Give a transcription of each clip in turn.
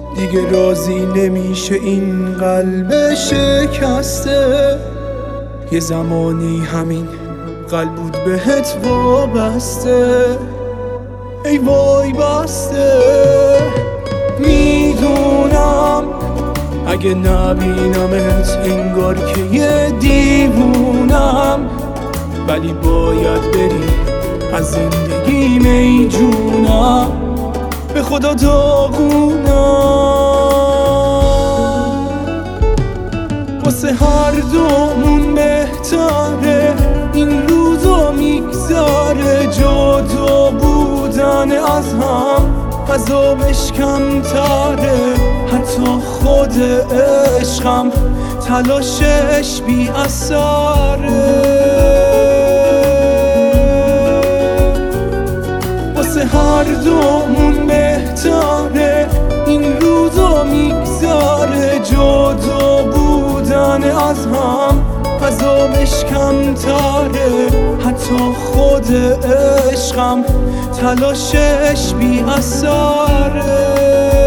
دیگه راضی نمیشه این قلب شکسته. یه زمانی همین قلب بود بهت وابسته. ای وای بسته. میدونم اگه نبینمت انگار که یه دیوونم، ولی باید بری از زندگیم ای جونم، به خدا داغونم. واسه هر دومون بهتره این روزا میگذره، جدا بودن از هم عذابش کمتره. حتی خود عشقم تلاشش بی اثره. واسه هر دومون بهتره این روزا میگذره، جدا بودن از هم عذابش کمتره. حتی خود عشقم تلاشش بی اثره.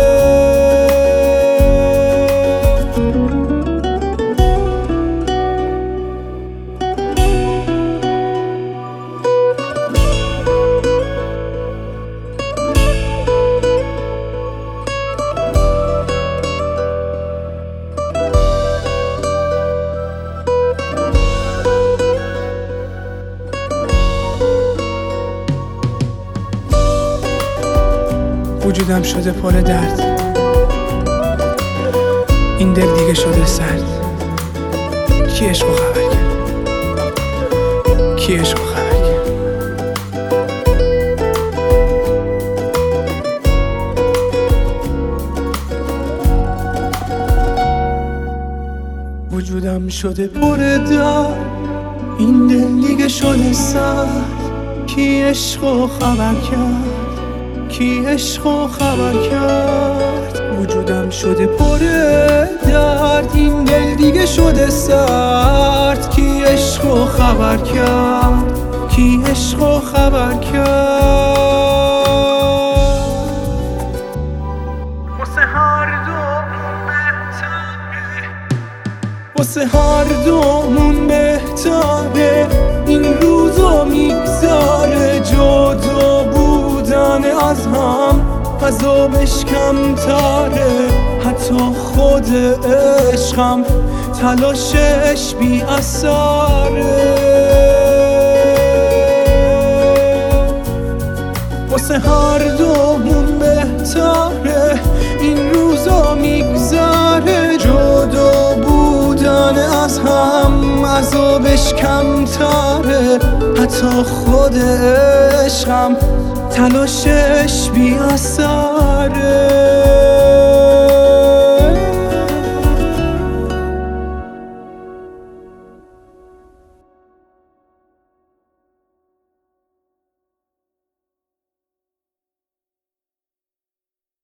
وجودم شده پر درد، این دل دیگه شده سرد. کی عشقو خبر کرد؟ کی عشقو خبر کرد؟ وجودم شده پر درد، این دل دیگه شده سرد. کی عشقو خبر کرد؟ کی عشقو خبر کرد؟ وجودم شده پر درد، این دل دیگه شده سرد. کی عشقو خبر کرد؟ کی عشقو خبر کرد؟ واسه هر دومون بهتره، واسه هر دومون بهتره این روزا میگذره، جدا بودن از هم عذابش کمتره. حتی خود عشقم تلاشش بی اثره. واسه هر دومون بهتره این روزا میگذره، جدا بودن از هم عذابش کمتره. حتی خود عشقم تلاشش بی اثره.